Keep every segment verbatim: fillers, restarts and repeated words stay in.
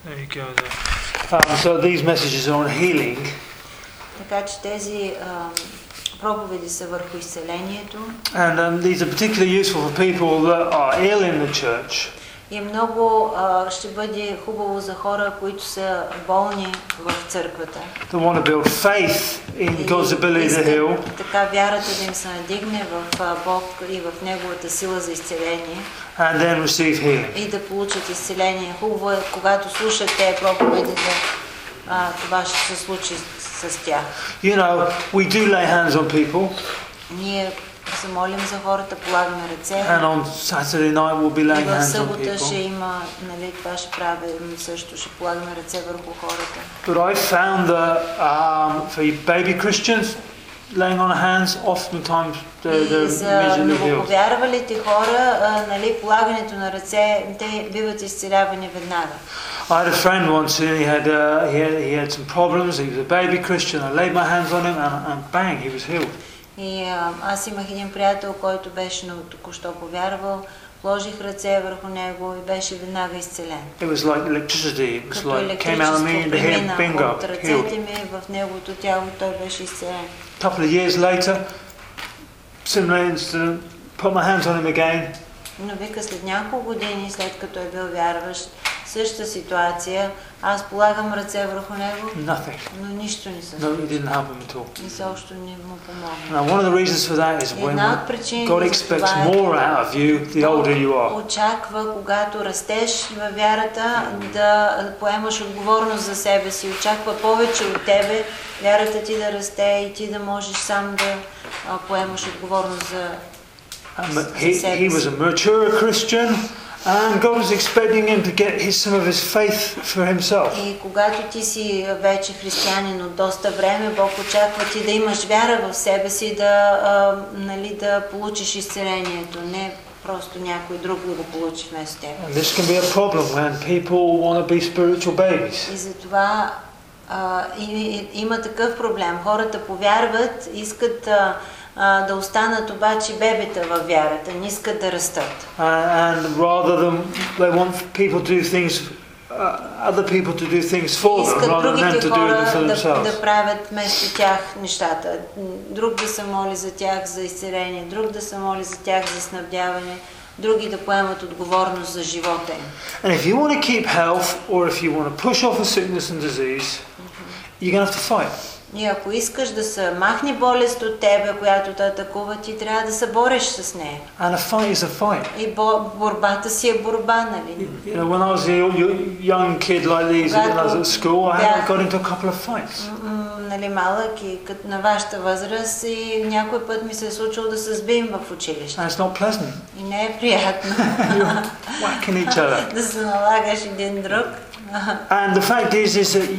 There you go there. Um, so these messages are on healing. Така че тези um, проповеди са върху изцелението. And um, these are particularly useful for people that are ill in the church. И много uh, ще бъде хубаво за хора, които са болни в църквата. They want to build faith in God's ability to heal. Така вярата да им се надигне в uh, Бог и в Неговата сила за изцеление. And then receive healing. И да получат изцеление. Хубаво е, когато слушат тези проповеди, да uh, това ще се случи с тях. You know, we do lay hands on people. Ние се молим за хората, полагаме ръце. And on Saturday night we'll be laying И в hands on събота ще people. има, нали, това ще правим също, ще полагаме ръце върху хората. But I found that um, for baby Christians, laying on hands, oftentimes they're, И they're за immediately healed. новоповярвалите хора, а, нали, полагането на ръце, те биват изцелявани веднага. I had a friend once and he had, uh, he had he had some problems. He was a baby Christian. I laid my hands on him and, and bang, he was healed. И а, аз имах един приятел, който беше току-що повярвал, вложих ръце върху него и беше веднага изцелен. It was like electricity. It was Като like came out of me електричество into him, премина bingo, от healed. ръцете ми в неговото тяло, той беше изцелен. A couple of years later, similar incident. Put my hands on him again. Но вика, след няколко години, след като е бил вярващ, същата ситуация, аз полагам ръце върху него, Nothing. но нищо не се No, случи. it didn't help him at all. И също не му помогна. Now, one of the reasons for that is when, Една when от причините God за expects това е, more out of you, the older you are. очаква, когато растеш във вярата, да поемаш отговорност за себе си. Очаква повече от тебе, вярата ти да расте и ти да можеш сам да а, поемаш отговорност за, Um, за he, себе he was си. a mature Christian, and God was expecting him to get his, some of his faith for himself. И когато ти си вече християнин от доста време, Бог очаква ти да имаш вяра в себе си, да, а, нали, да получиш изцелението, не просто някой друг да го получи вместо теб. And this can be a problem when people want to be spiritual babies. И затова а, и, и, има такъв проблем. Хората повярват, искат а, а, да останат обаче бебета във вярата, не искат да растат. And, and rather than they want people to do things, uh, other people to do things for them, Искат rather than them другите to do them хора for да, themselves. да правят вместо тях нещата. Друг да се моли за тях за изцеление, друг да се моли за тях за снабдяване, други да поемат отговорност за живота им. And if you want to keep health, or if you want to push off a sickness and disease, you're going to have to fight. И ако искаш да се махне болест от тебе, която те атакува, ти трябва да се бориш с нея. And a fight is a fight. И бо, борбата си е борба, нали? You know, when I was a young kid like these, when I was at school, I had got into a couple of fights. М, нали, малък и като на вашата възраст и някой път ми се е случило да се сбием в училище. And it's not pleasant. И не е приятно. You're whacking each other. Да се налагаш един друг. And the fact is, is that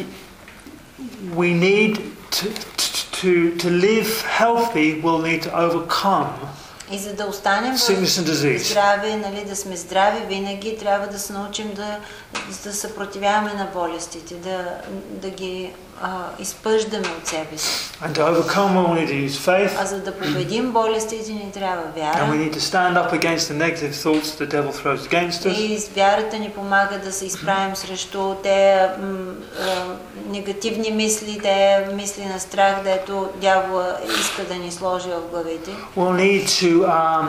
we need to, to, to live healthy, we'll need to overcome И за да останем sickness and disease. здрави, нали, да сме здрави, винаги трябва да се научим да, да съпротивяваме на болестите, да, да ги а, изпъждаме от себе си. And to overcome, we'll need to use faith. А за да победим болестите ни трябва And we вяра. need to stand up against the negative thoughts the devil throws against us. И вярата ни помага да се изправим срещу те м, а, негативни мисли, те мисли на страх, дето дявола иска да ни сложи в главите. We'll need to um,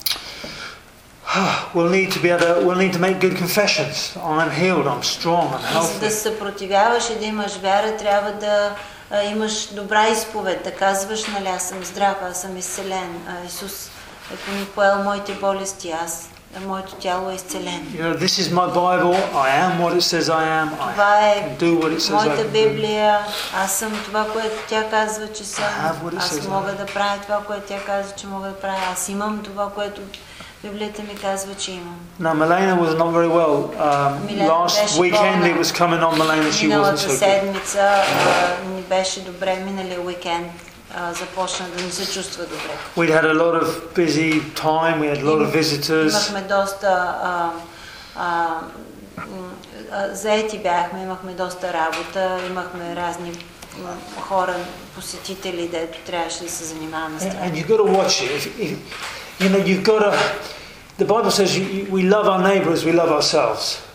we'll need to be able to, we'll need to make good confessions. I'm healed, I'm strong, I'm И за да healthy. се съпротивяваш и да имаш вяра, трябва да а, имаш добра изповед, да казваш, нали, аз съм здрав, аз съм изцелен. А, Исус е поел моите болести, аз, моето тяло е изцелено. You know, this is my Bible. I am what it says I am. I Това е can do what it says I моята can do. Библия, аз съм това, което тя казва, че съм, have what it says аз мога да правя това, което тя казва, че мога да правя, аз имам това, което Библията ми казва, че имам. Now, Milena was not very well. Um, Milena last беше weekend болна. it was coming on Milena. She wasn't Миналата so good. седмица а, ни беше добре, миналия уикенд а, започна да не се чувства добре. We'd had a lot of busy time. We had a lot of visitors. Имахме доста а, а, м, а, заети бяхме, имахме доста работа, имахме разни м, хора, посетители, дето трябваше да се занимаваме с And, тях. and you've got to watch it. If, if, you know, you've got to. The Bible says you, you, we love our neighbour as we love ourselves.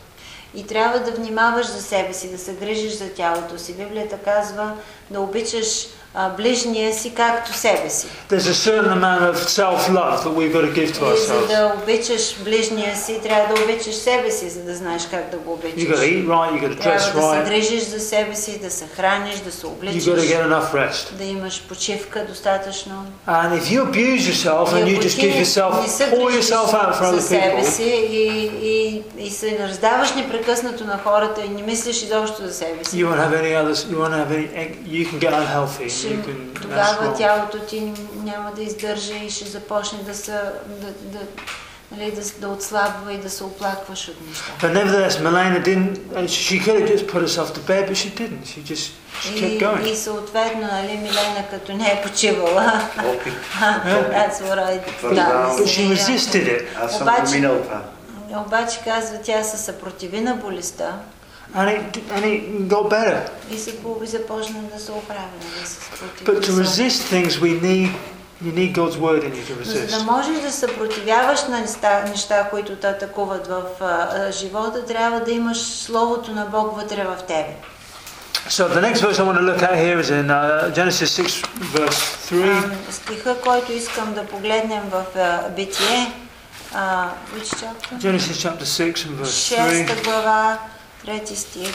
И трябва да внимаваш за себе си, да се грижиш за тялото си. Библията казва да обичаш а, ближния си както себе си. There's a certain amount of self-love that we've got to give to И за ourselves. да обичаш ближния си, трябва да обичаш себе си, за да знаеш как да го обичаш. You've got to eat right, you've got to dress Трябва да се right, грижиш за себе си, да се храниш, да се you've got to обличаш, get enough rest. да имаш почивка достатъчно. And if you abuse yourself and you И ако just ти give yourself, не се pour грижиш yourself out for за other себе people, си и, и, и се раздаваш непрекъснато на хората и не мислиш изобщо за себе си, you won't have any others. You won't have any. You can get unhealthy. ще, You can. That's тогава wrong. тялото ти няма да издържа и ще започне да се да, да, нали, да, да отслабва и да се оплакваш от неща. But nevertheless, Milena didn't. and She could have just put herself to bed, but she didn't. She just she kept И, going. и съответно, нали, Милена като не е почивала. Опит. That's what I Потвърждавам. But she resisted it, Аз съм Обаче- го минал това. Обаче казва, тя се съпротиви на болестта and it and it got better. и се по- и започна да се оправя, да се съпротиви. But to resist things, we need you need God's word in you to Но за да resist. можеш да съпротивяваш на неща, неща, които те атакуват в а, а, живота, трябва да имаш Словото на Бог вътре в тебе. So the next verse I want to look at here is in uh, Genesis six, verse three. А, стиха, който искам да погледнем в а, Битие, а, which chapter? Genesis chapter six and verse three. Шеста глава, трети стих.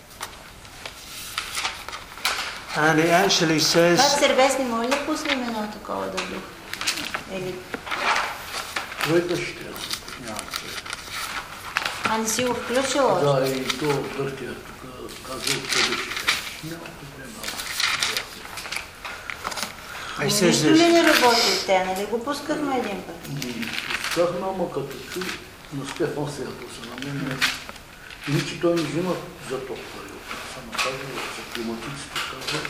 And it actually says, Брат Сербесни, моля ли пуснем едно такова да дух? Или... Двойка ще трябва. Няма. А не си го включил още? Да, и то Гъртия тук казва къде ще. Няма проблема. it says Нищо ли this. не работи от те, нали го пускахме един път? Пускахме, ама като чу на Стефан Сеято се на мен. И че той не взима за то пари. Само казва, за климатиците казва.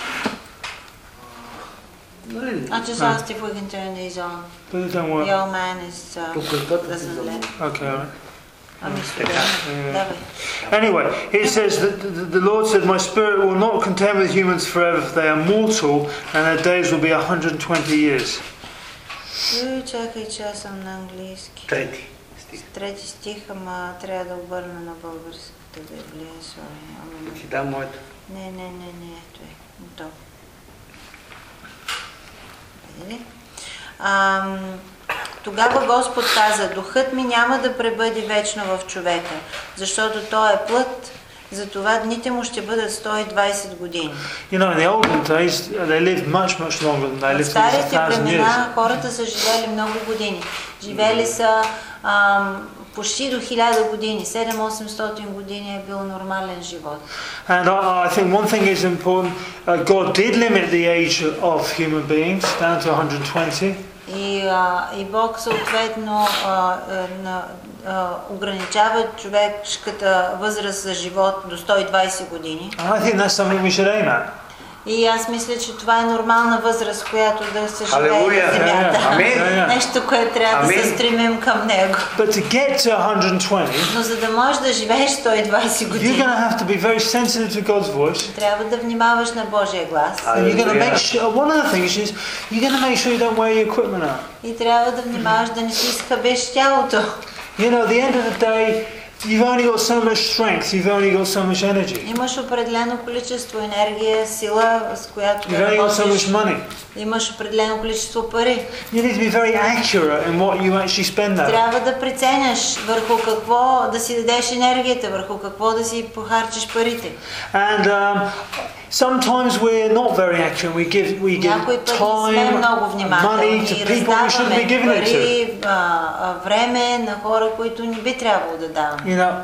Нали? I just asked if we can turn these on. But it don't The work. old man is, uh, Тук е като си doesn't за let. Okay. all right. Ами студено. Давай. Anyway, it says that the, the Lord said, "My spirit will not contend with humans forever, for they are mortal, and their days will be one hundred twenty years." Ой, чакай, че аз съм на английски. Трети стих. Трети стих, ама трябва да обърна на българската Библия. Sorry. Ама... Ти дам моето. Не, не, не, не, ето е. То. Види ли? Ам, Тогава Господ каза, духът ми няма да пребъде вечно в човека, защото той е плът, затова дните му ще бъдат сто и двайсет години. You know, in the olden days, they lived much, much longer than they В lived for a старите thousand years. времена хората са живели много години. Живели са ам, почти до хиляда години. седем-осемстотин години е бил нормален живот. And I, I think one thing is important. Uh, God did limit the age of human beings down to one hundred twenty. И, а, и Бог съответно а, а, на, а, ограничава човешката възраст за живот до сто и двайсет години. And I think that's something we should aim at. И аз мисля, че това е нормална възраст, която да се живее Халелуя! на земята. Амин! Нещо, което трябва да се Амин! стремим към него. But to get to one hundred twenty, Но за да можеш да живееш сто и двайсет you're години, going to have to be very sensitive to God's voice. трябва да внимаваш на Божия глас. And you're going to Hallelujah. make sure, one of the things is, you're going to make sure you don't wear your equipment out. И трябва да внимаваш да не си изхабеш тялото. You know, at the end of the day, you've only got so much strength, you've only got so much energy. Имаш определено количество енергия, сила, с която You've да only got so работиш. much money. Имаш определено количество пари. You need to be very accurate in what you actually spend that. Трябва да преценяш върху какво да си дадеш енергията, върху какво да си похарчиш парите. And um, sometimes we're not very accurate. We give we give Някои пъти сме time, много внимателни money to и people we shouldn't be раздаваме giving it to. пари, а, а, време на хора, които не би трябвало да даваме. You know,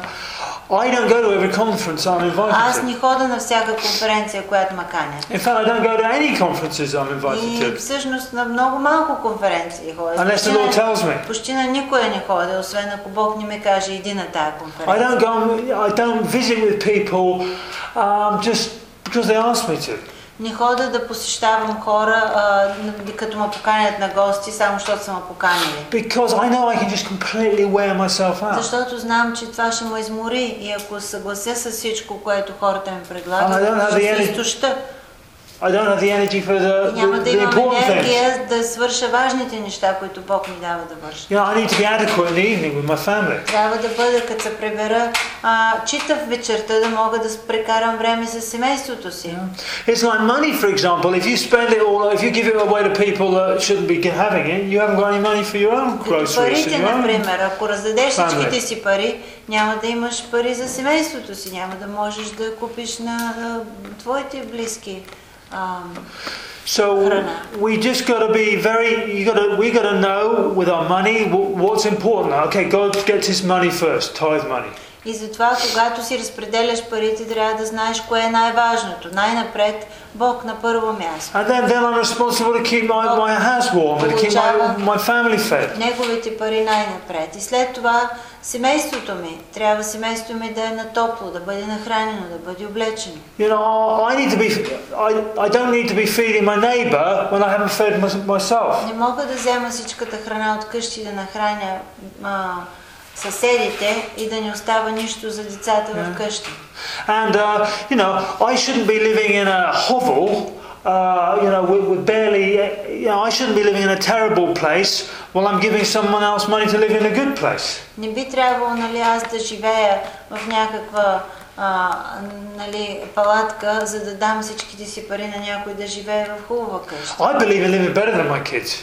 I don't go to every conference I'm Аз invited не хода на всяка конференция, която ме канят. to. In fact, I don't go to any conferences I'm invited И to, всъщност на много малко конференции ходя. unless Почти the Lord на- tells me. Почти на никоя не ходя, освен ако Бог не ми каже иди на тая I конференция. don't go. I don't visit with people um, just because they ask me to. Не хода да посещавам хора, а, н- като ме поканят на гости, само защото са ме поканили. Because I know I can just completely wear myself out. Защото знам, че това ще ме измори и ако съглася с всичко, което хората ми I don't предлагат, have ще the се energy. изтоща. I don't have the energy for the, И няма the, да the имам important things. енергия да свърша важните неща, които Бог ми дава да върша. You know, I need to be adequate in the evening with my family. Трябва да бъда, като се пребера, а, читав вечерта, да мога да прекарам време с семейството си. It's like money, for example. If you spend it all, if you give it away to people that shouldn't be having it, you haven't got any money for your own Като groceries. парите, for your own- например, ако раздадеш family. всичките си пари, няма да имаш пари за семейството си, няма да можеш да купиш на а, твоите близки. ам, So Hrana. we just got to be very. You got to. We got to know with our money wh- what's important. Okay, God gets His money first, tithe money. И затова, когато си разпределяш парите, трябва да знаеш кое е най-важното. Най-напред, Бог на първо място. And then, then I'm responsible to keep my, my house warm and to keep my, my family fed. Неговите пари най-напред. И след това семейството ми. Трябва семейството ми да е на топло, да бъде нахранено, да бъде облечено. You know, I need to be. I, I don't need to be feeding my neighbour when I haven't fed my, myself. Не мога да взема всичката храна от къщи и да нахраня а, съседите и да не остава нищо за децата в къщи. And uh, you know, I shouldn't be living in a hovel. Uh, you know, with, with barely. You know, I shouldn't be living in a terrible place while I'm giving someone else money to live in a good place. Не би трябвало, нали, аз да живея в някаква а, нали, палатка, за да дам всичките си пари на някой да живее в хубава къща. I believe in living better than my kids.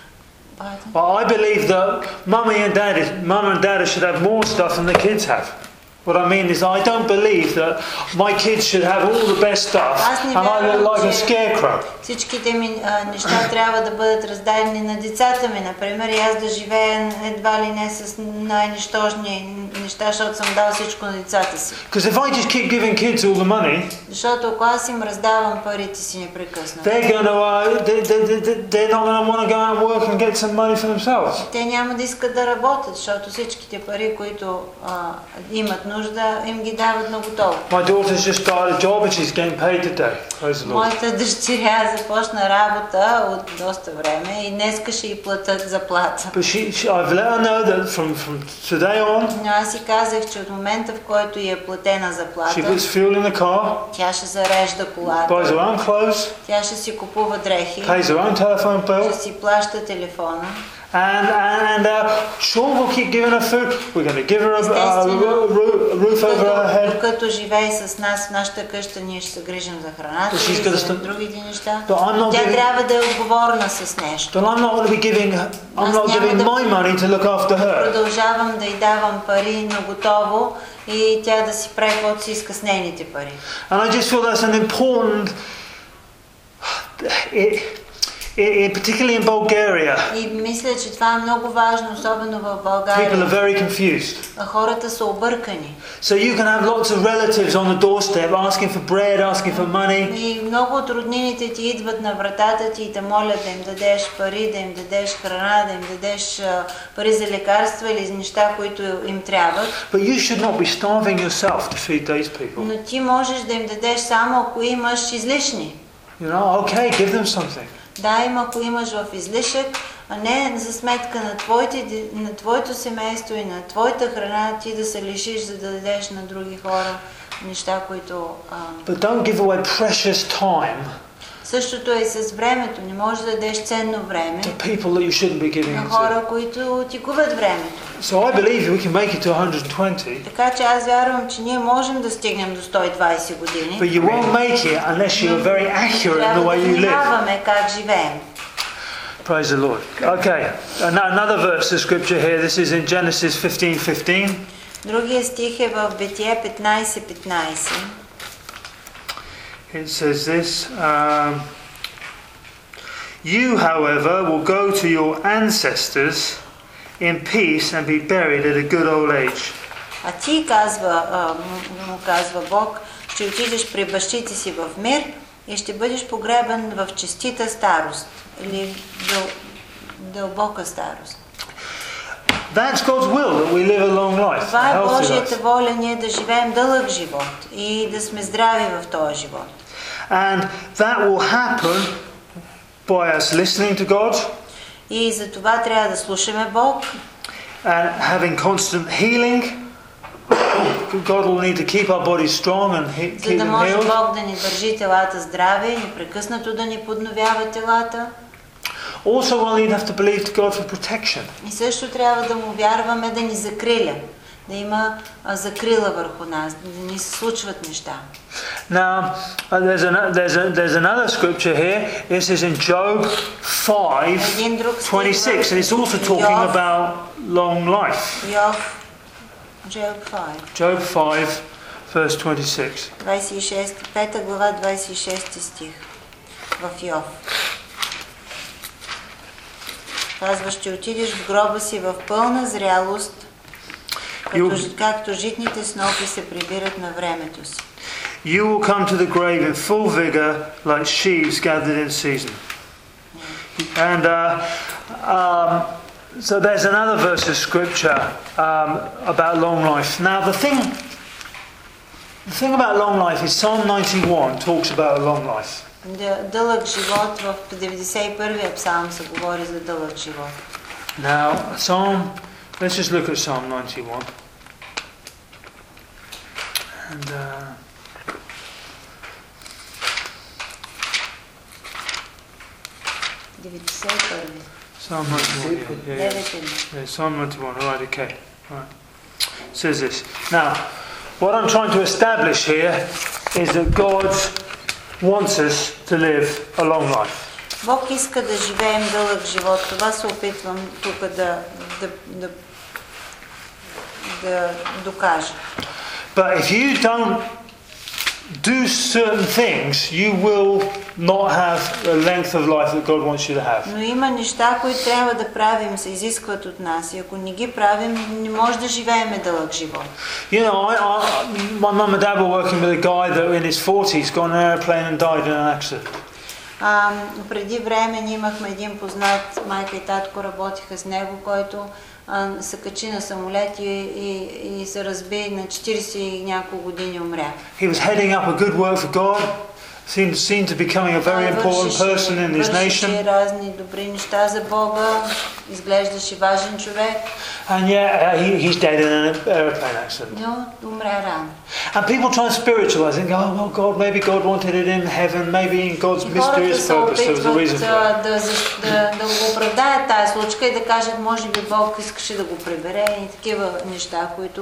I believe that mummy and daddy, mum and dad should have more stuff than the kids have. What I mean is, I don't believe that my kids should have all the best stuff and I look like a scarecrow. Всичките ми а, неща трябва да бъдат раздадени на децата ми, например, и аз да живея едва ли не с най-нищожни неща, защото съм дал всичко на децата си. Because if I just keep giving kids all the money, Защото ако аз им раздавам парите си непрекъснато, they're going to, uh, they, they, they, they're not going to want to go out and work and get some money for themselves. те няма да искат да работят, защото всичките пари, които а, имат нужда, им ги дават на готово. My daughter's just started a job and she's getting paid today. Praise the Lord. Моята дъщеря започна работа от доста време и днеска ще й платят заплата. But she, she, I've let her know that from, from today on, Но аз си казах, че от момента, в който й е платена заплата, she puts fuel in the car, тя ще зарежда колата, buys her own clothes, тя ще си купува дрехи, pays her own telephone bill, ще си плаща телефона. and and uh, sure we'll keep giving her food. We're going to give her a, a, a roof over her head. Докато живее с нас в нашата къща, ние ще се грижим за храната и за другите неща. Тя трябва да е отговорна с нещо. But I'm not going to be giving. I'm not giving my money to look after her. Продължавам да й давам пари на готово и тя да си прави каквото си иска с нейните пари. And I just feel that's an important. It, it, particularly in Bulgaria, И мисля, че това е много важно, особено в България. people are very confused. Хората са объркани. So you can have lots of relatives on the doorstep asking for bread, asking for money. И много от роднините ти идват на вратата ти и те молят да им дадеш пари, да им дадеш храна, да им дадеш пари за лекарства или за неща, които им трябват. But you should not be starving yourself to feed these people. Но ти можеш да им дадеш само ако имаш излишни. You know, okay, give them something. Да, им ако имаш в излишък, а не за сметка на, твоите, на твоето семейство и на твоята храна ти да се лишиш, за да дадеш на други хора неща, които... А... But don't give away precious time. Същото е и с времето. Не можеш да дадеш ценно време to people that you shouldn't be giving на it хора, to. които ти губят времето. So I believe we can make it to one hundred twenty. Така че аз вярвам, че ние можем да стигнем до сто и двайсет години. But you won't make it unless you are very accurate in the way you live. Трябва да внимаваме как живеем. Praise the Lord. Okay, another verse of scripture here. This is in Genesis fifteen fifteen. Другия стих е в Битие петнайсет петнайсет. It says this, um, you, however, will go to your ancestors in peace and be buried at a good old age. А ти, казва, а, му казва Бог, ще отидеш при бащите си в мир и ще бъдеш погребан в честита старост или дъл, дълбока старост. That's God's will, that we live a long life. Това е a healthy Божията life. воля, ние да живеем дълъг живот и да сме здрави в този живот. And that will happen by us listening to God И за това трябва да слушаме Бог and having constant healing. God will need to keep our bodies strong and he- За keep да them може healed. Бог да ни държи телата здрави, непрекъснато да ни подновява телата. Also, we'll need to have to believe to God for protection. И също трябва да му вярваме да ни закриля, да има а, закрила върху нас, да ни се случват неща. Now, uh, there's, an, there's, a, there's another scripture here. This is in Job five Един друг стих twenty-six, and it's also в talking Йов, about long life. Йов, Job five, Job five, verse twenty-six. двадесет и шеста, пета глава, двадесет и шести стих в Йов. Казва, ще отидеш в гроба си в пълна зрялост, като, както житните снопи се прибират на времето си. You will come to the grave in full vigor, like sheaves gathered in season. And uh, um, so there's another verse of scripture um, about long life. Now, the thing, the thing about long life is Psalm ninety-one talks about a long life. Дълъг живот, в деветдесет и първия псалм се говори за дълъг живот. Now, Psalm, let's just look at Psalm ninety-one. And uh, деветдесет и първи. Psalm ninety-one, yeah, yeah, yeah. Yeah, Psalm ninety-one, all right, okay. All right. It says this. Now, what I'm trying to establish here is that God wants us to live a long life. Бог иска да живеем дълъг живот. Това се опитвам тук да, да, да, да докажа. But if you don't do certain things, you will not have the length of life that God wants you to have. Но има неща, които трябва да правим, се изискват от нас. И ако не ги правим, не може да живеем дълъг живот. You know, I, I, my mum and dad were working with a guy that in his forties got on an airplane and died in an accident. А, преди време ние имахме един познат, майка и татко работиха с него, който а, се качи на самолет и, и, и се разби на четиридесет и няколко години умря. He was heading up a good work for God, seemed, seemed to be becoming a very important person in his nation. Вършеше разни добри неща за Бога, изглеждаше важен човек. And yet uh, he, he's dead in an airplane accident. Но умря рано. And people try and spiritualize it and go, oh, well, God, maybe God wanted it in heaven, maybe in God's mysterious purpose there was a reason for it. Да, да, да го оправдаят тази случка и да кажат, може би Бог искаше да го прибере и такива неща, които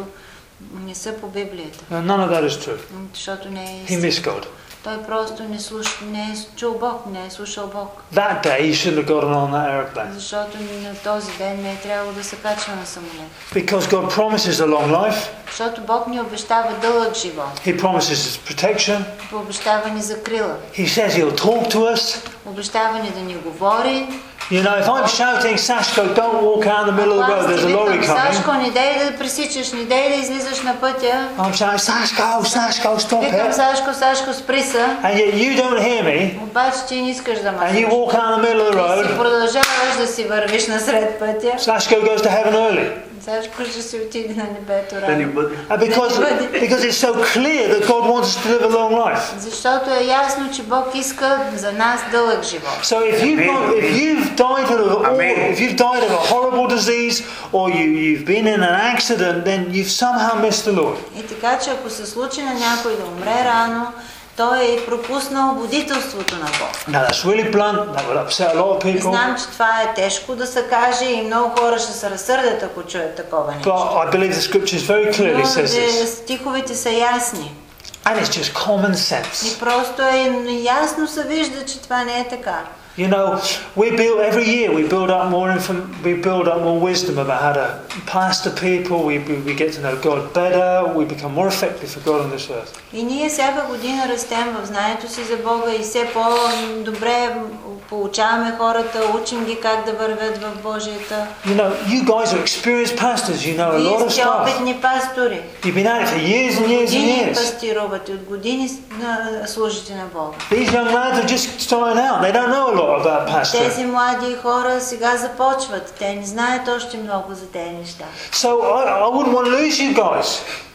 не са по Библията. No, none of that is true. Защото не е He missed God. Той просто не, слуш... не е чул Бог, не е слушал Бог. That day he shouldn't have gotten on that airplane. Защото на този ден не е трябвало да се качва на самолет. Because God promises a long life. Защото Бог ни обещава дълъг живот. He promises his protection. Обещава ни закрила. He says he'll talk to us. Обещава ни да ни говори. You know, if I'm shouting, Sashko, don't walk out in the middle of the road, there's a lorry coming. Сашко, не дей да пресичаш, не дей да излизаш на пътя. I'm shouting, Sashko, Sashko, stop Викам, it. Сашко, Сашко, спри се. And yet you don't hear me. Обаче ти не искаш да ме And you walk out in the middle of the слушаш. Ти road. продължаваш да си вървиш насред пътя. Sashko goes to heaven early. Сашко ще си отиде на небето Да ни рано. бъде. And because, because it's so clear that God wants us to live a long life. Защото е ясно, че Бог иска за нас дълъг живот. So if you've, got, if you've died of a, if you've died of a horrible disease or you, you've been in an accident, then you've somehow missed the Lord. И така, че ако се случи на някой да умре рано, той е пропуснал водителството на Бог. Now that's really blunt, that would upset a lot of И people. знам, че това е тежко да се каже и много хора ще се разсърдят, ако чуят такова нещо. But I believe the scriptures very clearly Но says this. де- стиховете са ясни. And it's just common sense. И просто е ясно се вижда, че това не е така. You know, we build every year. We build up more inform- We build up more wisdom about how to pastor people. We, we we get to know God better. We become more effective for God on this earth. И ние всяка година растем в знанието си за Бога и все по-добре получаваме хората, учим ги как да вървят в Божията. You know, you guys are experienced pastors. You know a lot Вие of сте stuff. опитни пастори. You've been at it for years and years and Години years. пастирувате, от години а, служите на Бога. These young lads are just starting out. They don't know a lot about pastoring. Тези млади хора сега започват. Те не знаят още много за тези неща. So I, I wouldn't want to lose you guys.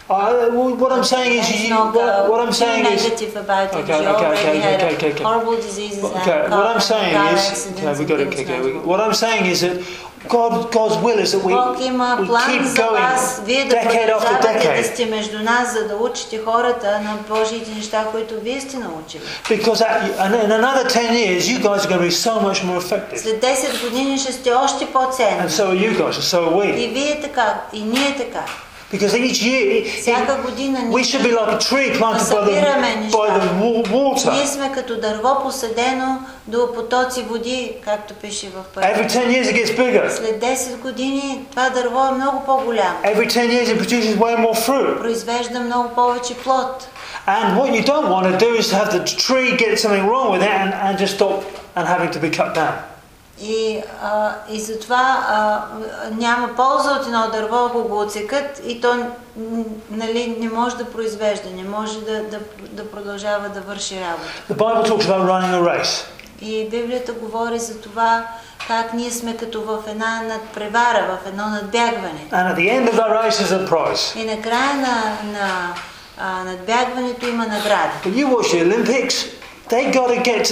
Uh, well, what I'm saying is, Let's you, not go what, what I'm too saying is, negative about it. Okay, You okay, already okay, had okay, okay, okay. horrible diseases okay, and what I'm car- saying car is, accidents okay, we got and to, things okay, like we, that. what I'm saying is that God, God's will is that we, Бог има we план keep за вас, вие going да decade after продължавате да decade. сте между нас, за да учите хората на Божиите неща, които вие сте научили. Because at, and in another ten years, you guys are going to be so much more effective. След десет години ще сте още по-ценни. And so are you guys, and so are we. И вие така, и ние така. Because each year, Всяка година we should be like a tree planted by the, by the wa- water. Ние сме като дърво посадено до потоци води, както пише в Every първата. ten years it gets bigger. След десет години това дърво е много по-голямо. Every ten years it produces way more fruit. Произвежда много повече плод. And what you don't want to do is to have the tree get something wrong with it and, and just stop and having to be cut down. И, а, и затова а, няма полза от едно дърво, ако го отсекат и то н- нали, не може да произвежда, не може да, да, да продължава да върши работа. The Bible talks about running a race. И Библията говори за това как ние сме като в една надпревара, в едно надбягване. And at the end of that race is a prize. И накрая на, на а, надбягването има награда. But you watch the Olympics, they got to get to